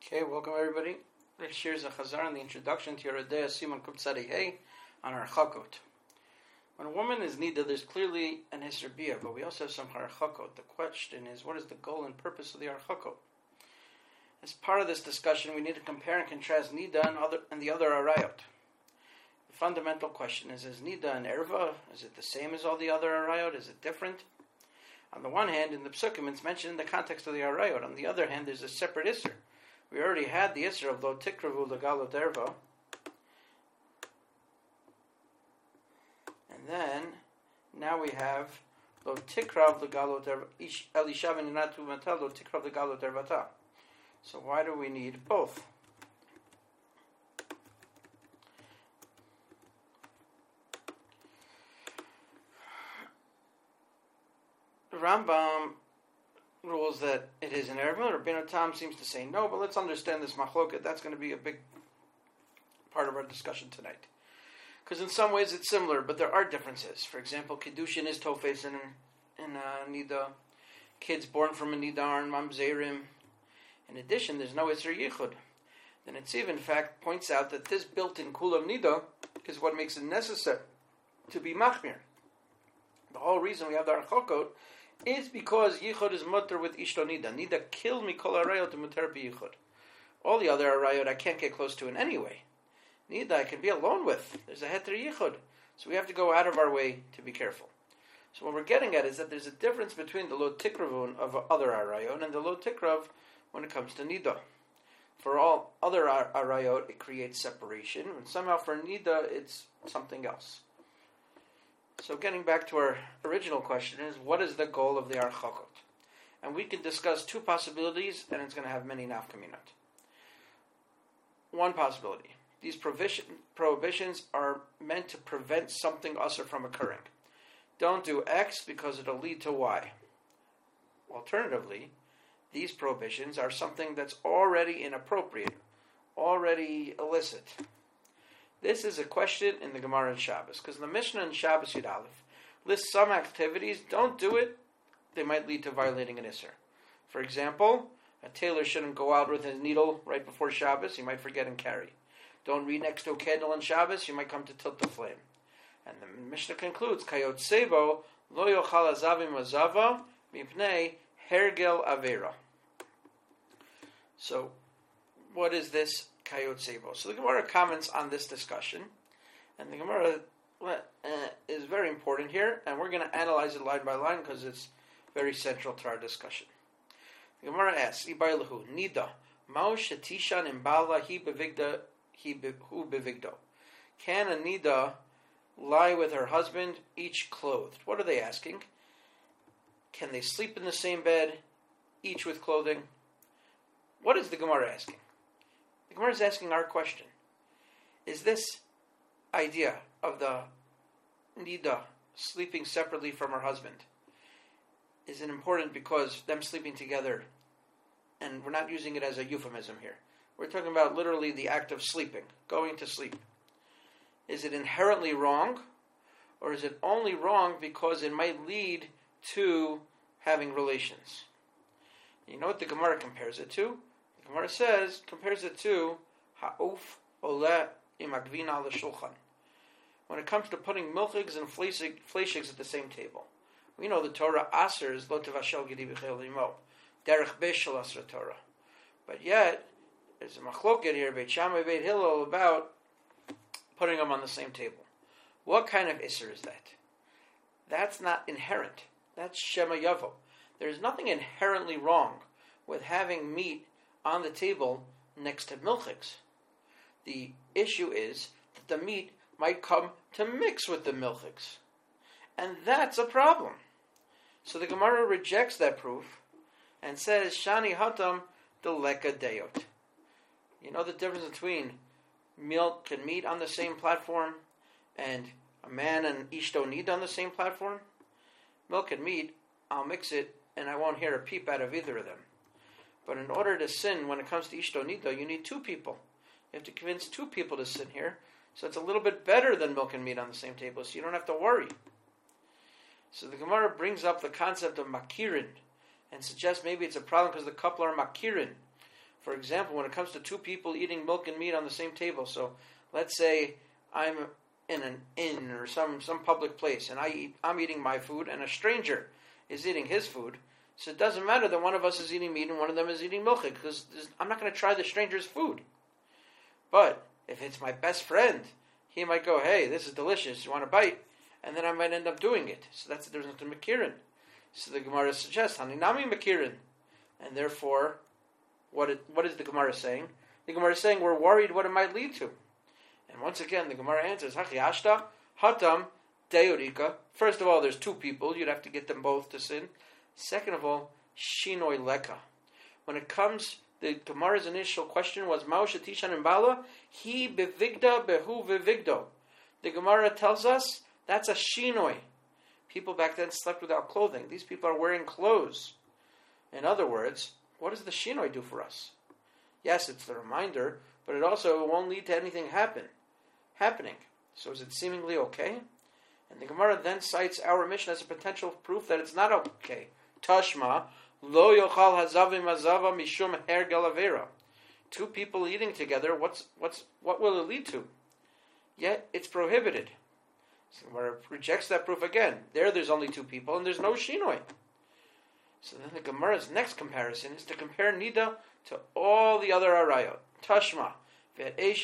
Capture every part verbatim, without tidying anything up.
Okay, welcome everybody. This year's a Chazar on the introduction to Yerodea Simon Kuptzadi Hey on our Chakot. When a woman is nida, there's clearly an Hisrbiyah, but we also have some Harchakot. The question is, what is the goal and purpose of the Harchakot? As part of this discussion, we need to compare and contrast nida and, other, and the other Arayot. The fundamental question is, is nida and erva, is it the same as all the other Arayot? Is it different? On the one hand, in the Psukim, it's mentioned in the context of the Arayot. On the other hand, there's a separate Isser. We already had the Isser of Lo Tikravu Legalot Erva. And then, now we have Lo Tikrav Legalot Erva. Elisha v'ninatu matel Lo Tikrav Legalot Ervata. So why do we need both? The Rambam rules that it is an erva. Rabbeinu Tam seems to say no, but let's understand this machloket. That's going to be a big part of our discussion tonight. Because in some ways it's similar, but there are differences. For example, Kiddushin is tofes in, in uh, Nida. Kids born from a Nida are in Mamzerim. In addition, there's no Isser Yichud. The Netziv, in fact, points out that this built-in Kulam Nida is what makes it necessary to be Machmir. The whole reason we have the Archokot is because Yichud is mutter with Ishto Nida. Nida killed me kol arayot to mutter be Yichud. All the other arayot I can't get close to in any way. Nida I can be alone with. There's a heter Yichud. So we have to go out of our way to be careful. So what we're getting at is that there's a difference between the Lo Tikravun of other arayot and the Lo Tikrav when it comes to Nida. For all other arayot it creates separation, and somehow for Nida it's something else. So getting back to our original question is, what is the goal of the Archakot? And we can discuss two possibilities, and it's going to have many nafkaminot. One possibility. These provision, prohibitions are meant to prevent something usher from occurring. Don't do X because it'll lead to Y. Alternatively, these prohibitions are something that's already inappropriate, already illicit. This is a question in the Gemara in Shabbos, because the Mishnah in Shabbos Yud Aleph lists some activities. Don't do it; they might lead to violating an Isser. For example, a tailor shouldn't go out with his needle right before Shabbos; he might forget and carry. Don't read next to a candle on Shabbos; you might come to tilt the flame. And the Mishnah concludes: Kayot Sebo lo yochal azavim azava mipnei hergel avera. So, what is this? Kayot Sebo. So the Gemara comments on this discussion, and the Gemara uh, is very important here, and we're going to analyze it line by line because it's very central to our discussion. The Gemara asks, Ibaylahu, Nida, Mao Shetishan Imbala Hi Bevigda Hu Bevigdo. Can a Nida lie with her husband, each clothed? What are they asking? Can they sleep in the same bed, each with clothing? What is the Gemara asking? The Gemara is asking our question. Is this idea of the Nida sleeping separately from her husband, is it important because them sleeping together, and we're not using it as a euphemism here, we're talking about literally the act of sleeping, going to sleep. Is it inherently wrong, or is it only wrong because it might lead to having relations? You know what the Gemara compares it to? The Gemara says, compares it to ha'uf ole imagvina al shulchan. When it comes to putting milchigs and fleishigs at the same table. We know the Torah asers lo tevashel gedi b'chel limo. Derech beshel asra Torah. But yet, there's a machloket here, Beit Shammai, Beit Hillel, about putting them on the same table. What kind of iser is that? That's not inherent. That's Shema Yavo. There's nothing inherently wrong with having meat on the table next to milchigs. The issue is that the meat might come to mix with the milchigs. And that's a problem. So the Gemara rejects that proof and says, Shani hatam deleka deot. You know the difference between milk and meat on the same platform and a man and ishto nida on the same platform? Milk and meat, I'll mix it and I won't hear a peep out of either of them. But in order to sin, when it comes to ishto nida, you need two people. You have to convince two people to sin here. So it's a little bit better than milk and meat on the same table, so you don't have to worry. So the Gemara brings up the concept of makirin and suggests maybe it's a problem because the couple are makirin. For example, when it comes to two people eating milk and meat on the same table, so let's say I'm in an inn or some, some public place, and I eat, I'm eating my food, and a stranger is eating his food, so it doesn't matter that one of us is eating meat and one of them is eating milk, because I'm not going to try the stranger's food. But if it's my best friend, he might go, hey, this is delicious, you want a bite? And then I might end up doing it. So that's the difference between Mekirin. So the Gemara suggests, Haninami Mekirin. And therefore, what it, what is the Gemara saying? The Gemara is saying we're worried what it might lead to. And once again, the Gemara answers, Hachi Ashta, Hatam, Deorika. First of all, there's two people. You'd have to get them both to sin. Second of all, Shinoi Leka. When it comes, the Gemara's initial question was, Mao Shatishan and Bala, He bevigda behu bevigdo. The Gemara tells us that's a Shinoi. People back then slept without clothing. These people are wearing clothes. In other words, what does the Shinoi do for us? Yes, it's the reminder, but it also won't lead to anything happen, happening. So is it seemingly okay? And the Gemara then cites our mission as a potential proof that it's not okay. Tashma, lo yochal hazavim hazava mishum her galavera. Two people eating together, what's what's what will it lead to? Yet it's prohibited. So the Gemara rejects that proof again. There, there's only two people, and there's no shinoi. So then the Gemara's next comparison is to compare Nida to all the other arayot. Tashma. There's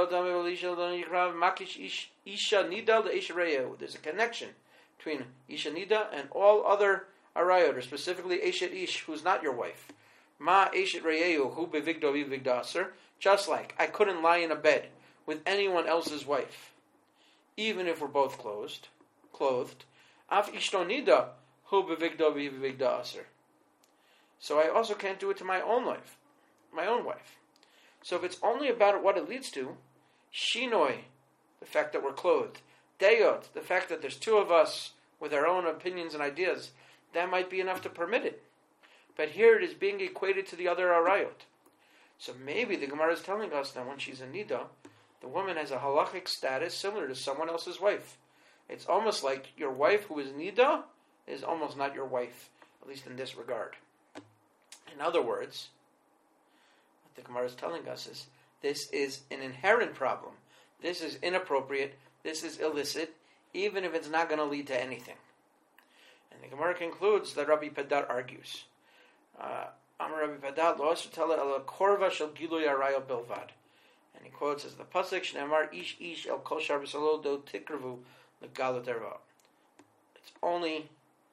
a connection between Isha Nida and all other arayot, or specifically Eshet Ish, who's not your wife. Ma Eshet Reyehu, hu bevigdo vivigdaser. Just like I couldn't lie in a bed with anyone else's wife, even if we're both clothed. Clothed. Af Ishto Nida, hu bevigdo vivigdaser. So I also can't do it to my own wife, my own wife. So if it's only about what it leads to, Shinoi, the fact that we're clothed, Deyot, the fact that there's two of us with our own opinions and ideas, that might be enough to permit it. But here it is being equated to the other arayot. So maybe the Gemara is telling us that when she's a Nida, the woman has a halachic status similar to someone else's wife. It's almost like your wife who is Nida is almost not your wife, at least in this regard. In other words, what the Gemara is telling us is this is an inherent problem. This is inappropriate. This is illicit, even if it's not going to lead to anything. And the Gemara concludes that Rabbi Padat argues. Amar Rabbi Padat lo asutela el korva shel giluy arayot bilvad. And he quotes as the pasuk Shneimar ish ish el kol shar b'salo do tikravu legalot erva. It's only,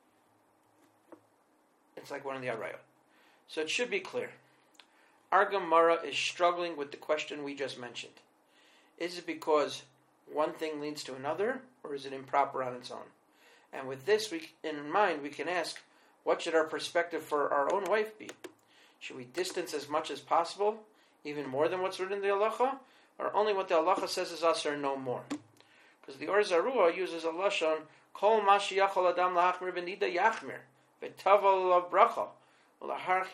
it's like one of the arayot. So it should be clear. Our Gemara is struggling with the question we just mentioned. Is it because one thing leads to another, or is it improper on its own? And with this we, in mind, we can ask, what should our perspective for our own wife be? Should we distance as much as possible, even more than what's written in the halacha, or only what the halacha says is us, or no more? Because the Or Zarua uses a lashon, kol ma sheyachol adam lahachmir b'nida yachmir, v'taval lav bracha. And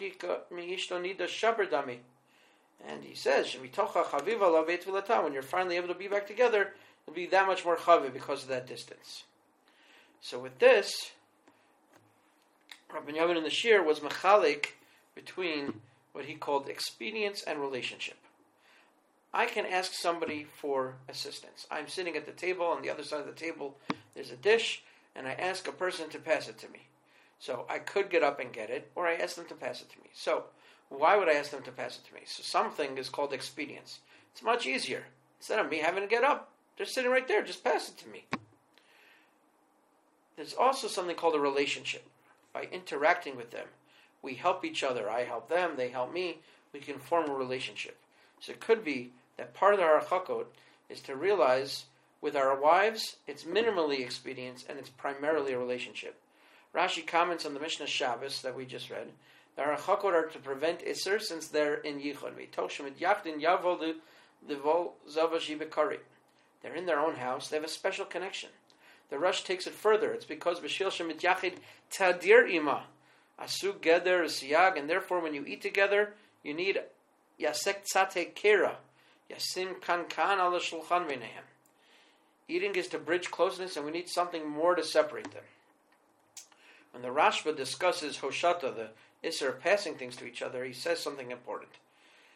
he says, when you're finally able to be back together, you'll be that much more chaviv because of that distance. So with this, Rabbi Yamin in the Shir was mechalik between what he called expedience and relationship. I can ask somebody for assistance. I'm sitting at the table, on the other side of the table there's a dish, and I ask a person to pass it to me. So I could get up and get it, or I ask them to pass it to me. So why would I ask them to pass it to me? So something is called expedience. It's much easier. Instead of me having to get up, they're sitting right there, just pass it to me. There's also something called a relationship. By interacting with them, we help each other. I help them, they help me. We can form a relationship. So it could be that part of the harachakot is to realize with our wives, it's minimally expedience and it's primarily a relationship. Rashi comments on the Mishnah Shabbos that we just read. The harachakot are to prevent iser since they're in yichud. They're in their own house. They have a special connection. The Rush takes it further. It's because b'shil shemit yachid tadir ima asu geder siyag, and therefore when you eat together, you need yasek tzate kera yasim kan kan ala shulchan v'nehem. Eating is to bridge closeness, and we need something more to separate them. When the Rashba discusses Hoshata, the Isser of passing things to each other, he says something important.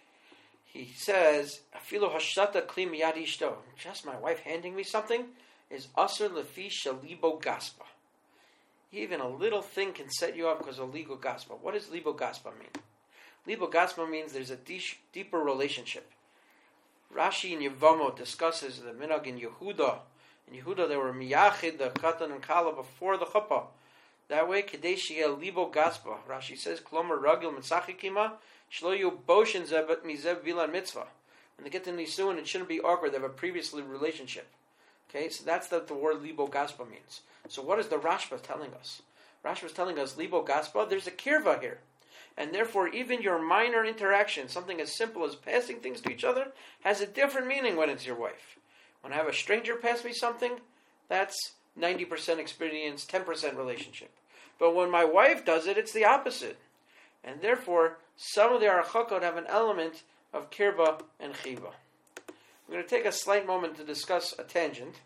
he says, "Afilu hashata kli miyad ishto." Just my wife handing me something is asur lefi shalibo gaspa. Even a little thing can set you up because of libo gaspa. What does libo gaspa mean? Libo gaspa means there's a deep, deeper relationship. Rashi in Yevamo discusses the minhag in Yehuda. In Yehuda, they were miyachid the katan and kala before the chuppah. That way, kadesh yel libo gaspa. Rashi says, "Klomer ragil mitzachikima shlo yu boshin zebet mizeb vilan mitzvah." When they get to Nisuin, it shouldn't be awkward. They have a previously relationship. Okay, so that's what the word libo gaspa means. So what is the Rashba telling us? Rashba is telling us libo gaspa. There's a kirva here. And therefore, even your minor interaction, something as simple as passing things to each other, has a different meaning when it's your wife. When I have a stranger pass me something, that's ninety percent experience, ten percent relationship. But when my wife does it, it's the opposite. And therefore, some of the arachakot have an element of kirba and chiba. We're going to take a slight moment to discuss a tangent.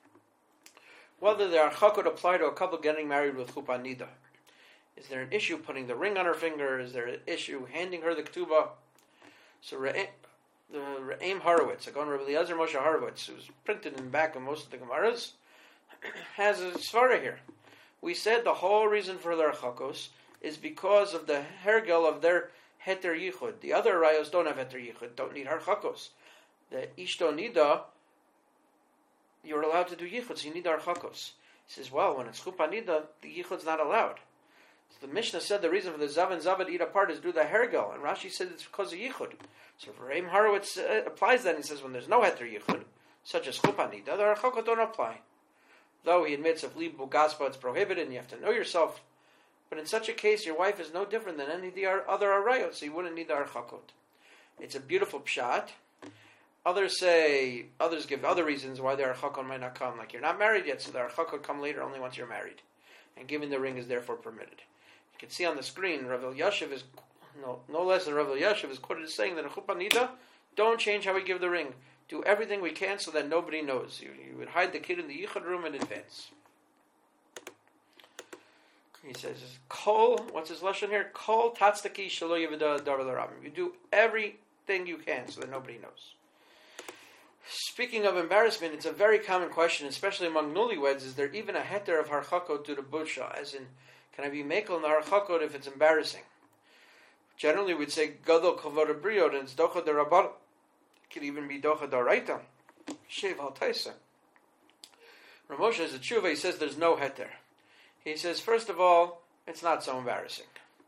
Whether the arachakot apply to a couple getting married with chuppah nida. Is there an issue putting the ring on her finger? Is there an issue handing her the ketubah? So Re'em, the Re'em Horowitz, a Rabbi Eliezer Moshe Horowitz, who's printed in the back of most of the Gemaras, has a svara here. We said the whole reason for their chakos is because of the hergel of their heter yichud. The other rayos don't have heter yichud, don't need har chakos. The ishto nida, you're allowed to do yichud, so you need har chakos. He says, well, when it's chuppah nida, the yichud's not allowed. So the Mishnah said the reason for the Zav and Zavad eat apart is due to the hergel, and Rashi said it's because of yichud. So Re'em Horowitz uh, applies that, and he says when there's no heter yichud, such as chuppah nida, the arachakot don't apply. Though he admits if libu gaspa it's prohibited and you have to know yourself. But in such a case, your wife is no different than any of the other arayot, so you wouldn't need the archakot. It's a beautiful pshat. Others say, others give other reasons why the archakot might not come. Like you're not married yet, so the archakot come later only once you're married. And giving the ring is therefore permitted. You can see on the screen, Rav Elyashiv is, no, no less than Rav Elyashiv is quoted as saying that in chuppah nida, don't change how we give the ring. Do everything we can so that nobody knows. You, you would hide the kid in the yichud room in advance. He says, "Kol." What's his lashon here? Kol tatztaki shelo yivada dar l'rabim. You do everything you can so that nobody knows. Speaking of embarrassment, it's a very common question, especially among newlyweds. Is there even a heter of harchakot to the busha? As in, can I be mekel in the harchakot if it's embarrassing? Generally, we'd say gadol kavod abriot and it's docha derabbanan. Could even be docha d'oraita. Shev al taisa. Ramosha is a tshuva. He says there's no heter. He says, first of all, it's not so embarrassing.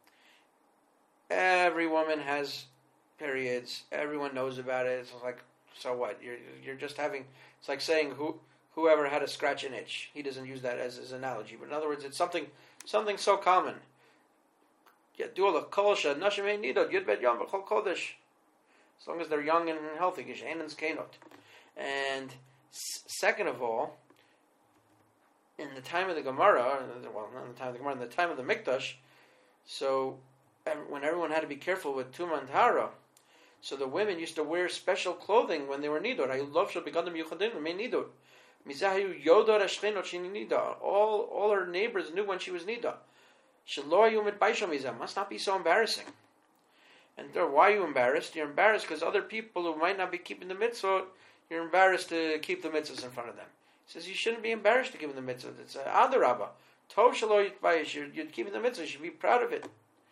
Every woman has periods. Everyone knows about it. It's like, so what? You're you're just having. It's like saying who whoever had a scratch and itch. He doesn't use that as his analogy, but in other words, it's something something so common. Yadul kol nashim ein nidot yud bet yom b'chol kodesh. As long as they're young and healthy, Gishenan's Kenot. And s- second of all, in the time of the Gemara, well, not in the time of the Gemara, in the time of the Mikdash, so when everyone had to be careful with Tumah and Tahara, so the women used to wear special clothing when they were nidot. I love shel begadim yuchadim me nidot. Mizahu yodor ashchenot sheni nida. All all her neighbors knew when she was nida. Shelo hayu mitbaisho mizah. Must not be so embarrassing. And why are you embarrassed? You're embarrassed because other people who might not be keeping the mitzvot, you're embarrassed to keep the mitzvahs in front of them. He says you shouldn't be embarrassed to give them the mitzvah. It's a adarabba. Tov shelo yitbayish. You're, you're keeping the mitzvah. You should be proud of it.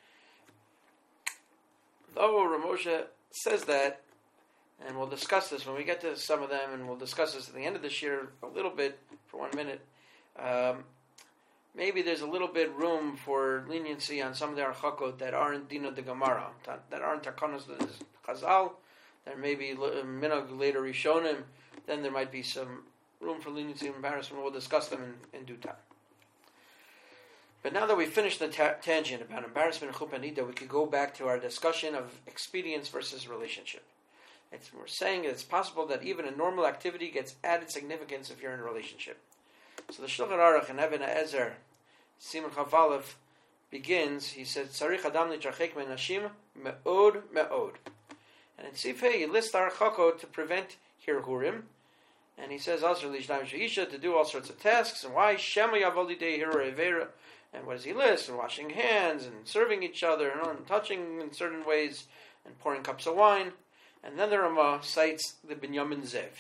Though Ramosha says that, and we'll discuss this when we get to some of them, and we'll discuss this at the end of this year a little bit for one minute. Um, maybe there's a little bit room for leniency on some of the archakot that aren't dina de Gemara, that aren't takanos de Chazal. There may be minhag later rishonim. Then there might be some room for leniency and embarrassment. We'll discuss them in, in due time. But now that we've finished the ta- tangent about embarrassment and chuppah nida, we could go back to our discussion of expedience versus relationship. It's, we're saying it's possible that even a normal activity gets added significance if you're in a relationship. So the Shulchan Aruch and Even HaEzer, Simon Chaf Aleph, begins, he says, Tzarich Adam litrachek min nashim me'od me'od. And in Sifhei, he lists our chakot to prevent hirhurim. And he says, Asr lishnayim she'isha, to do all sorts of tasks. And why? Shema yavol lidei hirur evera. And what does he list? And washing hands, and serving each other, and touching in certain ways, and pouring cups of wine. And then the Rama cites the Binyamin Zev.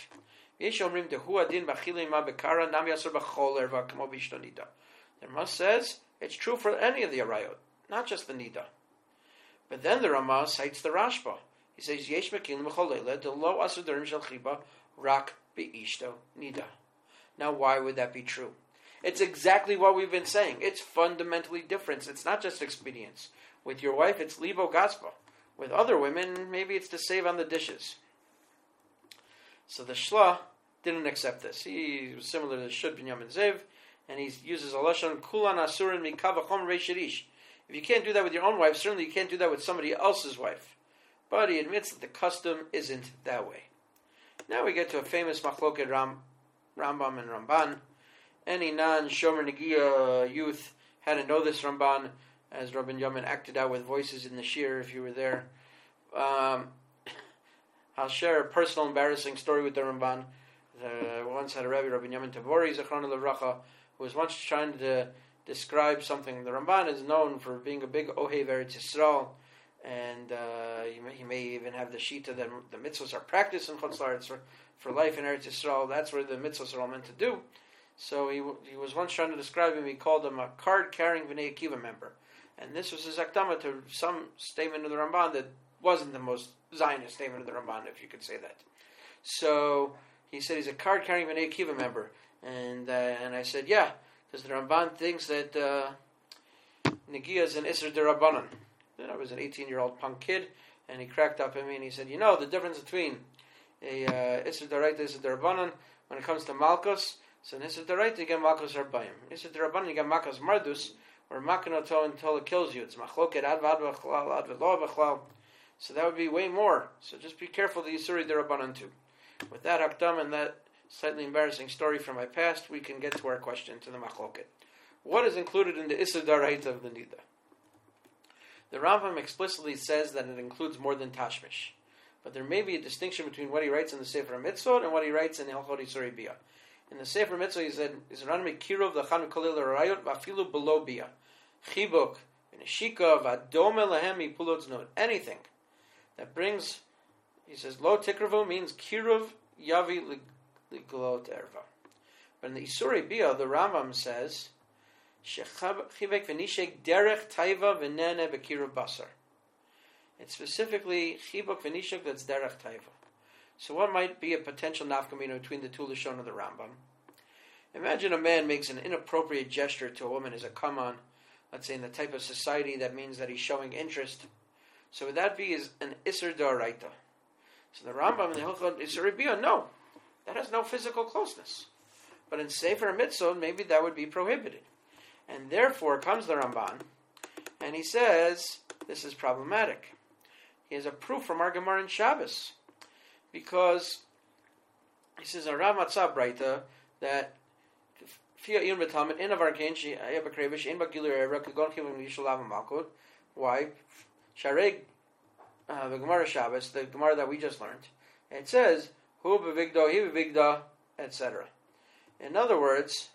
The Rama says it's true for any of the arayot, not just the nida. But then the Rama cites the Rashba. He says, Yesh mekilim b'choleila de lo asu darim shel chiba rak be'ishto nida. Now, why would that be true? It's exactly what we've been saying. It's fundamentally different. It's not just expedience. With your wife, it's libo gaspa. With other women, maybe it's to save on the dishes. So the Shla didn't accept this. He was similar to the Shud Binyamin Zev, and he uses a lashon kulan asurin mikavachom reishirish. If you can't do that with your own wife, certainly you can't do that with somebody else's wife. But he admits that the custom isn't that way. Now we get to a famous machloket Ram, Rambam and Ramban. Any non-Shomer Negiah youth had to know this Ramban, as Rabbi Yamin acted out with voices in the shir, if you were there. Um, I'll share a personal embarrassing story with the Ramban. Uh, once had a Rabbi, Rabbi Yamin Tabori, Zechron Levracha, who was once trying to describe something. The Ramban is known for being a big Ohev Eretz Yisrael, and uh, he, may, he may even have the shita that the mitzvahs are practiced in Chutz La'aretz for, for life in Eretz Yisrael. That's where the mitzvahs are all meant to do. So he he was once trying to describe him. He called him a card-carrying Bnei Akiva member. And this was his akdama to some statement of the Ramban that wasn't the most Zionist statement of the Ramban, if you could say that. So he said he's a card-carrying Bnei Akiva member. And uh, and I said, yeah, because the Ramban thinks that uh, Negiah is an Isser D'Rabbanan. I was an eighteen-year-old punk kid, and he cracked up at me and he said, you know, the difference between a uh, Isser D'Oraita and Isser D'Rabbanan, when it comes to Malkus, so in Isser D'Oraita you get Malkus Arbayim. Isser D'Rabbanan you get Malkus Mardus, or Makanoto until it kills you. It's Machloket Ad Vad V'Chlal, Ad V'Lo V'Chlal. So that would be way more. So just be careful the Yisuri D'Rabbanan too. With that Hakdam and that slightly embarrassing story from my past, we can get to our question, to the Machloket. What is included in the Isser D'Oraita of the Nida? The Rambam explicitly says that it includes more than Tashmish. But there may be a distinction between what he writes in the Sefer Mitzvot and what he writes in Hilchot Yisuri Biyah. In the Sefer Mitzvah he said, Izran Mekirov L'chan V'Kolil L'Rayot V'Afilu Below Biyah. Chibuk, V'Neshika, V'Adome Lahem Mipulot Znut. Anything that brings, he says, Lo Tikravu means Kirov Yavi L'Glot Erva. But in the Yisuri Biyah, the Rambam says, Chibek V'Nishek Derech Taiva V'Nene B'Kirov Basar. It's specifically Chibuk V'Nishek that's Derech Taiva. So what might be a potential nafkamina between the two Lashon of the Rambam? Imagine a man makes an inappropriate gesture to a woman as a come on, let's say in the type of society that means that he's showing interest. So would that be as an Isser D'Oraita? So the Rambam in the Hilchot Yisuri Biyah, no. That has no physical closeness. But in Sefer Mitzvot, maybe that would be prohibited. And therefore comes the Ramban, and he says, this is problematic. He has a proof from our Gemara in Shabbos. Because he says a Rav Matzah Braita that Fia Iyon B'Talmud in of Arkain She Ayah B'Krevish in B'Gilur Era Kagon Kivim Yishalav Malkut. Why? Shareg uh, the Gemara Shabbos, the Gemara that we just learned. It says Hu B'Vigdo Hi B'Vigda, et cetera. In other words,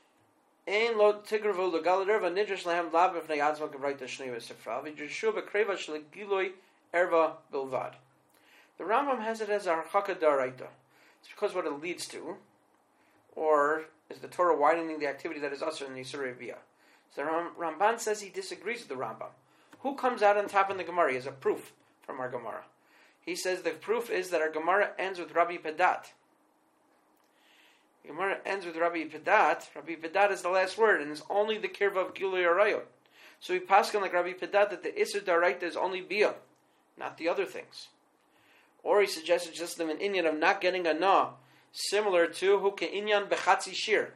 Ein Lo Tigravu L'Galad Erva Nidrish Lahem Lav B'Fnei Atzma K'Braita Shnei V'Sifra V'Jishu B'Kreva Sh'Legiloi Erva Bilvad. The Rambam has it as a harchaka d'oraita. It's because what it leads to, or is the Torah widening the activity that is usher in the Yisuri Biyah. So the Ramban says he disagrees with the Rambam. Who comes out on top in the Gemara as a proof from our Gemara? He says the proof is that our Gemara ends with Rabbi Pedat. The Gemara ends with Rabbi Pedat. Rabbi Pedat is the last word, and it's only the kirva of Gilui Arayot. So we paskin like Rabbi Pedat that the Isser d'Oraita is only Biyah, not the other things. Or he suggested just an inyan of not getting a na, similar to hu ke'inyan bechatzi shir.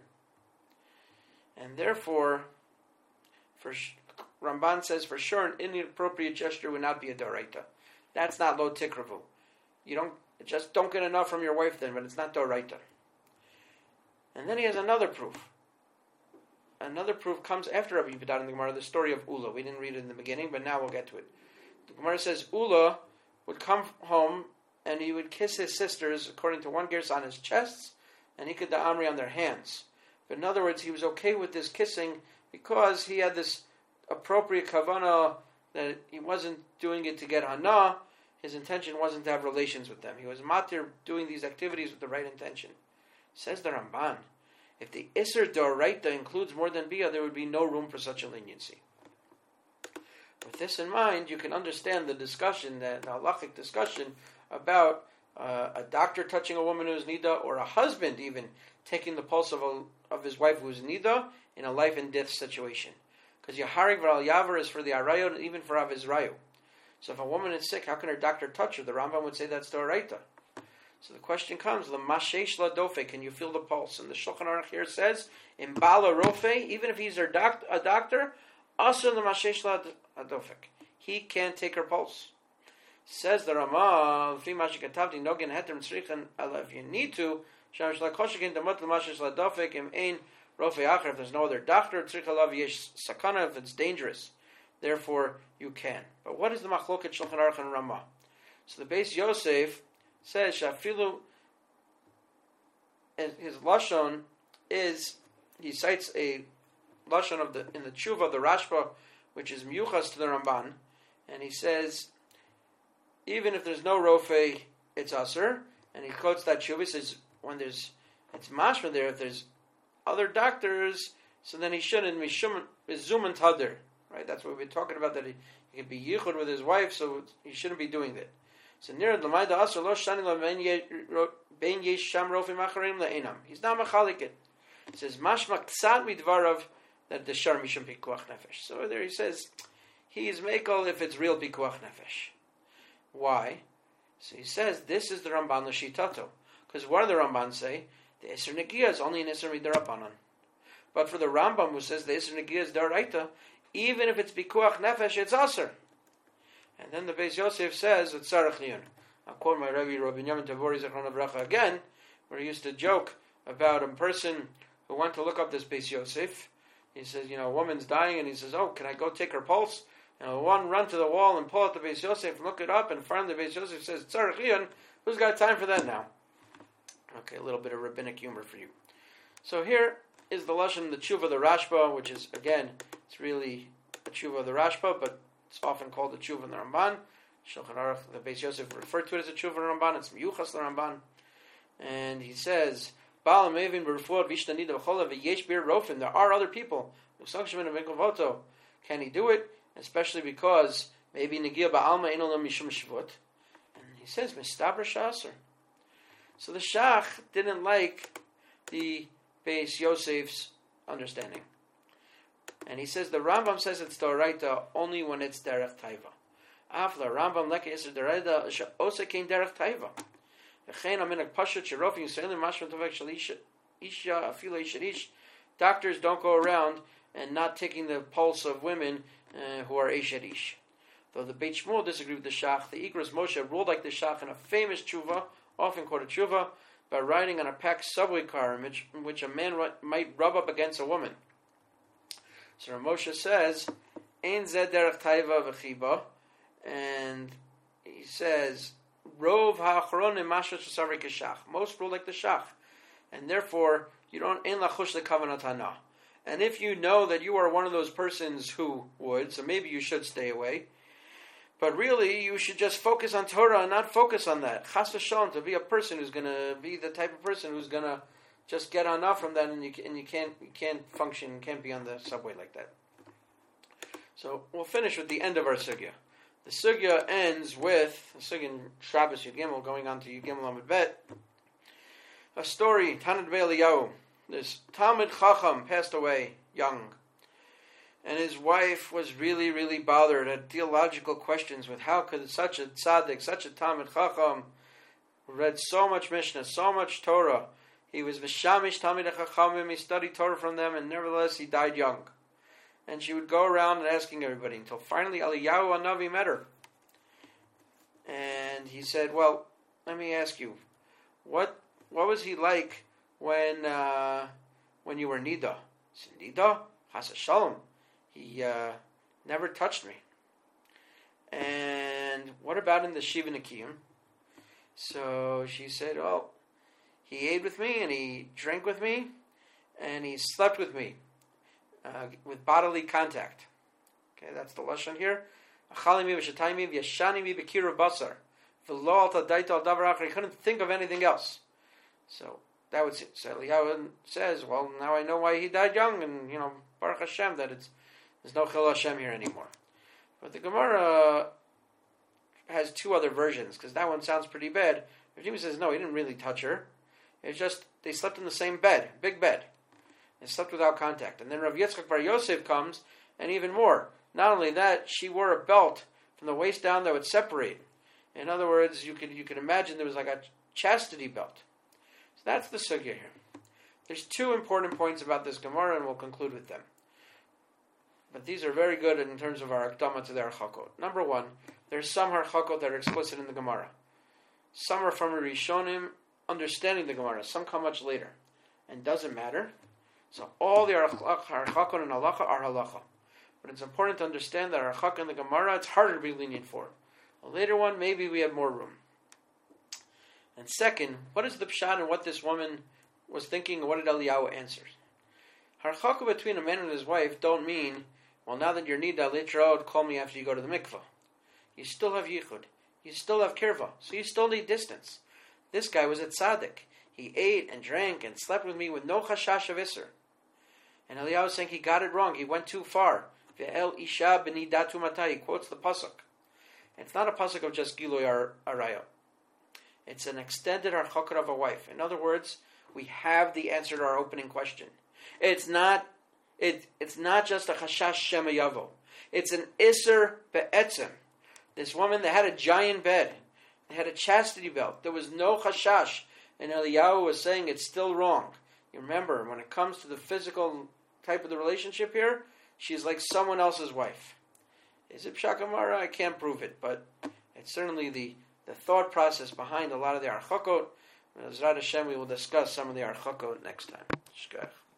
And therefore, for Ramban says for sure an inappropriate gesture would not be a d'oraita. That's not lo tikravu. You don't just don't get enough from your wife then, but it's not d'oraita. And then he has another proof. Another proof comes after Rabbi Yehuda in the Gemara, the story of Ula. We didn't read it in the beginning, but now we'll get to it. The Gemara says Ula would come home and he would kiss his sisters, according to one gersa, on his chests, and he could da'amri on their hands. But in other words, he was okay with this kissing because he had this appropriate kavanah that he wasn't doing it to get hana. his intention wasn't to have relations with them. He was matir doing these activities with the right intention. Says the Ramban, if the Isser Doraita includes more than Bia, there would be no room for such a leniency. With this in mind, you can understand the discussion, the, the halachic discussion about uh, a doctor touching a woman who is nida, or a husband even taking the pulse of a, of his wife who is nida in a life and death situation. Because Yaharig V'al Yavar is for the Arayo, even for Avizrayu. So if a woman is sick, how can her doctor touch her? The Rambam would say that's Doraita. So the question comes, L'mashesh la dofe, can you feel the pulse? And the Shulchan Aruch here says, in Bala Rofe, even if he's a, doc- a doctor, also l'mashesh la dofek, he can't take her pulse. Says the Ramah, if you need to, if there's no other doctor, if it's dangerous, therefore you can. But what is the machloket Shulchan Aruch and Ramah? So the Beis Yosef says Shafilu, his lashon is, he cites a lashon of the in the tshuva of the Rashba, which is miyuchas to the Ramban, and he says even if there's no rofe, it's aser, and he quotes that tshuva. He says when there's it's mashma there, if there's other doctors, so then he shouldn't mishum zuman tader, right? That's what we've been talking about, that he, he could be yichud with his wife, so he shouldn't be doing that. So near the Lamaida Asr lo shani lo ben yesh sham rofim acharim le'enam. He's not machalik it. He says mashma ksad midvarav that the shar mishum pikuach nefesh. So there he says he is mekel if it's real pikuach nefesh. Why? So he says this is the Ramban l'shitato. Because what do the Ramban say? The Isser Negiah is only an Isser midarabanan. But for the Rambam who says the Isser Negiah is daraita, even if it's pikuach nefesh, it's aser. And then the Beis Yosef says, with Tzarech Liyun. I'll quote my Rebbe, Rabbi Yamin Tavori Zechron Avracha again, where he used to joke about a person who went to look up this Beis Yosef. He says, you know, a woman's dying, and he says, oh, can I go take her pulse? And one run to the wall and pull out the Beis Yosef and look it up, and finally the Beis Yosef says, Tzarech Liyun, who's got time for that now? Okay, a little bit of rabbinic humor for you. So here is the Lashon, the Tshuva of the Rashba, which is, again, it's really a Tshuva of the Rashba, but it's often called the Tshuva in the Ramban. Shulchan Aruch, the Beis Yosef referred to it as a Tshuva in the Ramban. It's Miyuchas the Ramban. And he says, Baal Mevin B'Refuot V'Ishtanida V'Chola V'Yesh Bir Rofin. There are other people. Can he do it? Especially because maybe Negiah Ba'alma Eino Lo Mishum Shvut. And he says, Mistaber Sha'aser. So the Shach didn't like the Beis Yosef's understanding. And he says the Rambam says it's Doraita only when it's Derech Taiva. After Rambam leke is Doraita Osa Kein Derech Taiva. V'chein aminak Pashut Sherofim Yisraelim Mashma Tovek Shalisha Isha Afila Isharish. Doctors don't go around and not taking the pulse of women uh, who are Isharish. Though the Beit Shmuel disagreed with the Shach, the Igros Moshe ruled like the Shach in a famous tshuva, often quoted tshuva, by riding on a packed subway car in which, in which a man ru- might rub up against a woman. So Moshe says, Ein zeh derech taiva v'chiba, and he says, Rov ha'achronim mashot shesavri k'shach. Most rule like the shach, and therefore you don't ein lachush the kavanat hana. And if you know that you are one of those persons who would, so maybe you should stay away. But really, you should just focus on Torah and not focus on that. Chas v'shalom, to be a person who's going to be the type of person who's going to just get on off from that, and you and you can't you can't function, you can't be on the subway like that. So we'll finish with the end of our sugya. The sugya ends with the sugya in Shabbos Yud Gimel, going on to Yud Gimel Amud Bet. A story. Tanad Be'Eliyahu. This Talmid Chacham passed away young, and his wife was really really bothered, had theological questions with how could such a tzaddik, such a Talmid Chacham, who read so much Mishnah, so much Torah. He was Vishamish Talmid Chachamim, he studied Torah from them, and nevertheless he died young. And she would go around and asking everybody, until finally Eliyahu HaNavi met her. And he said, well, let me ask you, what what was he like when uh, when you were Nida? He said, Nida? Chas Shalom. He uh, never touched me. And what about in the Shiva Nikiyim? So she said, well, he ate with me, and he drank with me, and he slept with me, uh, with bodily contact. Okay, that's the lashon here. Achalimi v'shatayimi v'yashani mi b'kira basar. He couldn't think of anything else. So that would so Eliyahu says, well, now I know why he died young, and you know, Baruch Hashem, that it's there's no Chil Hashem here anymore. But the Gemara has two other versions, because that one sounds pretty bad. Rav says, no, he didn't really touch her. It's just they slept in the same bed, big bed. They slept without contact. And then Rav Yitzchak Bar Yosef comes, and even more. Not only that, she wore a belt from the waist down that would separate. In other words, you could you could imagine there was like a chastity belt. So that's the sugya here. There's two important points about this Gemara, and we'll conclude with them. But these are very good in terms of our akdama to the Harchakot. Number one, there's some Harchakot that are explicit in the Gemara. Some are from a Rishonim understanding the Gemara. Some come much later. And doesn't matter. So all the Harchakot and Halacha are Halacha. But it's important to understand that Harchakot and the Gemara, it's harder to be lenient for. A later one, maybe we have more room. And second, what is the pshat and what this woman was thinking, and what did Eliyahu answer? Harchakah between a man and his wife don't mean, well, now that you're nida, later out, call me after you go to the mikvah. You still have yichud. You still have kirva. So you still need distance. This guy was a tzaddik. He ate and drank and slept with me with no chashash of iser. And Eliyahu was saying he got it wrong. He went too far. Ve'el isha b'nidatu matai. He quotes the pasuk. It's not a pasuk of just giloy araya. It's an extended harchakah of a wife. In other words, we have the answer to our opening question. It's not it, it's not just a chashash shema yavo. It's an iser be'etzem. This woman, they had a giant bed. They had a chastity belt. There was no chashash. And Eliyahu was saying it's still wrong. You remember, when it comes to the physical type of the relationship here, she's like someone else's wife. Is it Pshat Gemara? I can't prove it, but it's certainly the, the thought process behind a lot of the Harchakot. As Zrat Hashem, we will discuss some of the Harchakot next time. Shkach.